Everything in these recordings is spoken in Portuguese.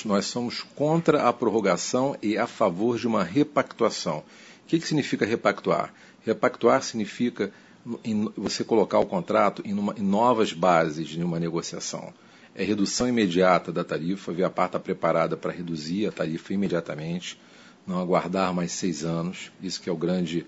nós somos contra a prorrogação e a favor de uma repactuação. O que significa repactuar? Repactuar significa você colocar o contrato em novas bases de uma negociação. É redução imediata da tarifa, a Viapar está preparada para reduzir a tarifa imediatamente, não aguardar mais 6 anos. Isso que é o grande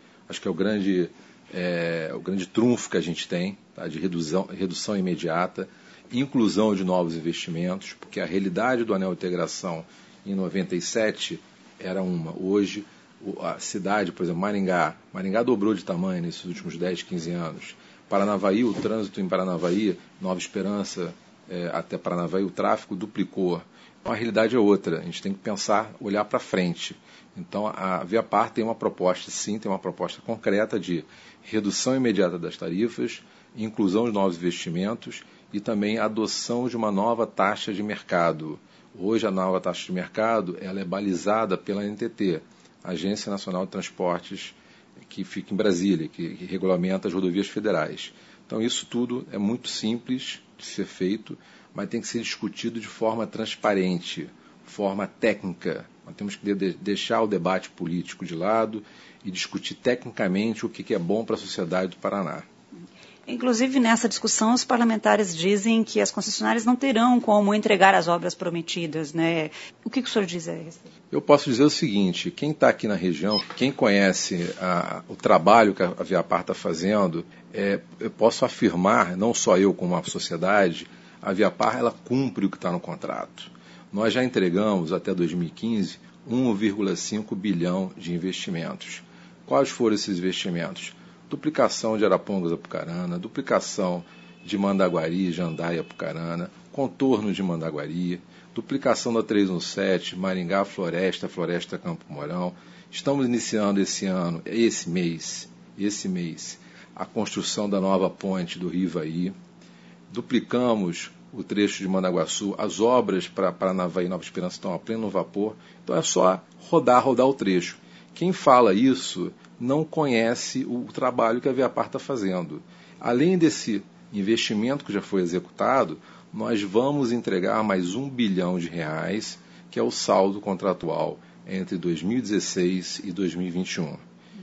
trunfo que a gente tem, tá? De redução imediata, inclusão de novos investimentos, porque a realidade do anel de integração em 97 era uma. Hoje, a cidade, por exemplo, Maringá dobrou de tamanho nesses últimos 10, 15 anos. Paranavaí, o trânsito em Paranavaí, Nova Esperança até Paranavaí, o tráfego duplicou. Então a realidade é outra, a gente tem que pensar, olhar para frente. Então a Viapar tem uma proposta, sim, tem uma proposta concreta de redução imediata das tarifas, inclusão de novos investimentos e também adoção de uma nova taxa de mercado. Hoje a nova taxa de mercado ela é balizada pela ANTT, Agência Nacional de Transportes, que fica em Brasília, que regulamenta as rodovias federais. Então isso tudo é muito simples de ser feito, mas tem que ser discutido de forma transparente, forma técnica. Nós temos que deixar o debate político de lado e discutir tecnicamente o que é bom para a sociedade do Paraná. Inclusive, nessa discussão, os parlamentares dizem que as concessionárias não terão como entregar as obras prometidas, né? O que o senhor diz a respeito? Eu posso dizer o seguinte, quem está aqui na região, quem conhece o trabalho que a Viapar está fazendo, eu posso afirmar, não só eu como a sociedade, a Viapar ela cumpre o que está no contrato. Nós já entregamos até 2015 1,5 bilhão de investimentos. Quais foram esses investimentos? Duplicação de Arapongas a Apucarana, duplicação de Mandaguari, Jandaia a Apucarana, contorno de Mandaguari, duplicação da 317, Maringá, Floresta Campo Mourão. Estamos iniciando esse mês, a construção da nova ponte do Rio Ivaí. Duplicamos o trecho de Mandaguaçu, as obras para Paranavaí e Nova Esperança estão a pleno vapor. Então é só rodar o trecho. Quem fala isso não conhece o trabalho que a Viapar está fazendo. Além desse investimento que já foi executado, nós vamos entregar mais R$1 bilhão, que é o saldo contratual entre 2016 e 2021.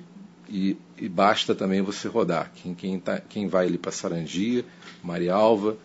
E basta também você rodar. Quem vai ali para Sarandi, Marialva,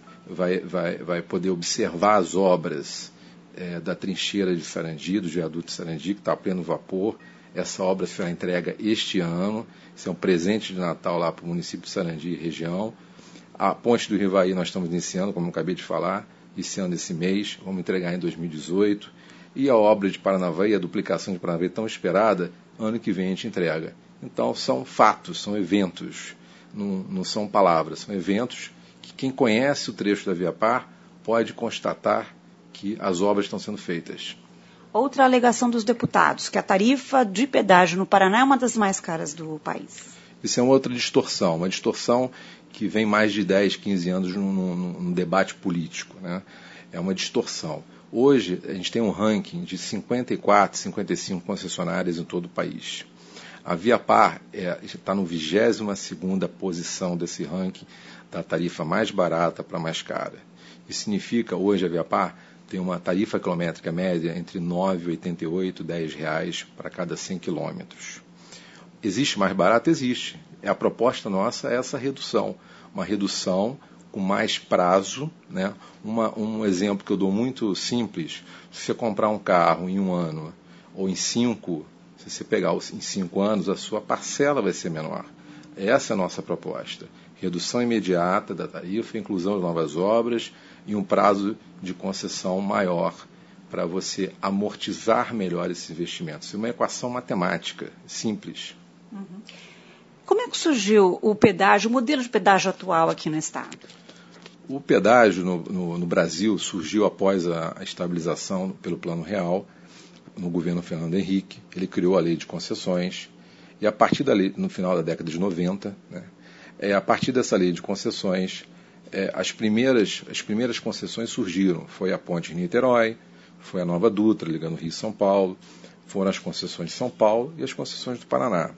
vai poder observar as obras da trincheira de Sarandi, do viaduto de Sarandi, que está a pleno vapor. Essa obra será entregue este ano. Isso é um presente de Natal lá para o município de Sarandi e região. A ponte do Rio Ivaí nós estamos iniciando, como eu acabei de falar, iniciando esse mês. Vamos entregar em 2018. E a obra de Paranavaí, a duplicação de Paranavaí tão esperada, ano que vem a gente entrega. Então são fatos, são eventos, não são palavras, são eventos que quem conhece o trecho da Viapar pode constatar que as obras estão sendo feitas. Outra alegação dos deputados, que a tarifa de pedágio no Paraná é uma das mais caras do país. Isso é uma outra distorção, uma distorção que vem mais de 10, 15 anos num debate político, né? É uma distorção. Hoje a gente tem um ranking de 54, 55 concessionárias em todo o país. A Viapar está no 22ª posição desse ranking da tarifa mais barata para mais cara. Isso significa, hoje a Viapar tem uma tarifa quilométrica média entre R$ 9,88 e R$10 para cada 100 quilômetros. Existe mais barato? Existe. A proposta nossa é essa redução. Uma redução com mais prazo, né? Um exemplo que eu dou muito simples, se você comprar um carro em 1 ano ou em 5, se você pegar em 5 anos, a sua parcela vai ser menor. Essa é a nossa proposta. Redução imediata da tarifa, inclusão de novas obras e um prazo de concessão maior para você amortizar melhor esses investimentos. É uma equação matemática, simples. Uhum. Como é que surgiu o pedágio, o modelo de pedágio atual aqui no estado? O pedágio no Brasil surgiu após a estabilização pelo Plano Real, no governo Fernando Henrique. Ele criou a lei de concessões e a partir da lei, no final da década de 90, né, a partir dessa lei de concessões, as primeiras concessões surgiram. Foi a ponte de Niterói, foi a Nova Dutra, ligando Rio e São Paulo, foram as concessões de São Paulo e as concessões do Paraná.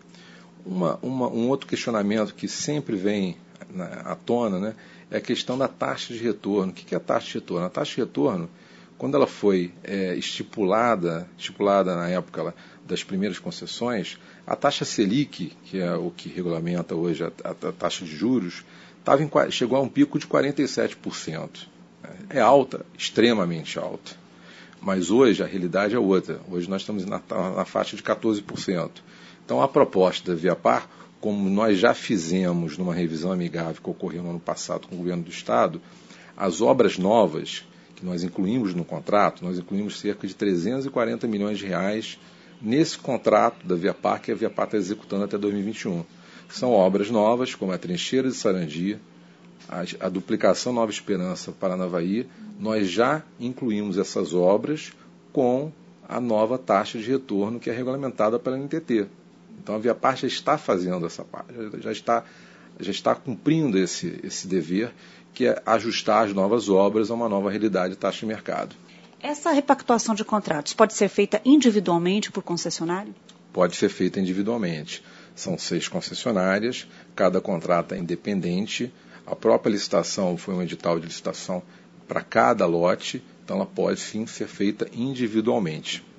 Um outro questionamento que sempre vem à tona, né, é a questão da taxa de retorno. O que é a taxa de retorno? A taxa de retorno, quando ela foi estipulada na época das primeiras concessões, a taxa Selic, que é o que regulamenta hoje a taxa de juros, chegou a um pico de 47%. É alta, extremamente alta. Mas hoje a realidade é outra. Hoje nós estamos na faixa de 14%. Então a proposta da Viapar, como nós já fizemos numa revisão amigável que ocorreu no ano passado com o governo do Estado, as obras novas que nós incluímos no contrato, nós incluímos cerca de 340 milhões de reais nesse contrato da Viapar, que a Viapar está executando até 2021. São obras novas, como a Trincheira de Sarandi, a duplicação Nova Esperança Paranavaí. Nós já incluímos essas obras com a nova taxa de retorno que é regulamentada pela NTT. Então a Viapar já está fazendo essa parte, já está cumprindo esse dever, que é ajustar as novas obras a uma nova realidade de taxa de mercado. Essa repactuação de contratos pode ser feita individualmente por concessionário? Pode ser feita individualmente. São 6 concessionárias, cada contrato é independente. A própria licitação foi um edital de licitação para cada lote, então ela pode sim ser feita individualmente.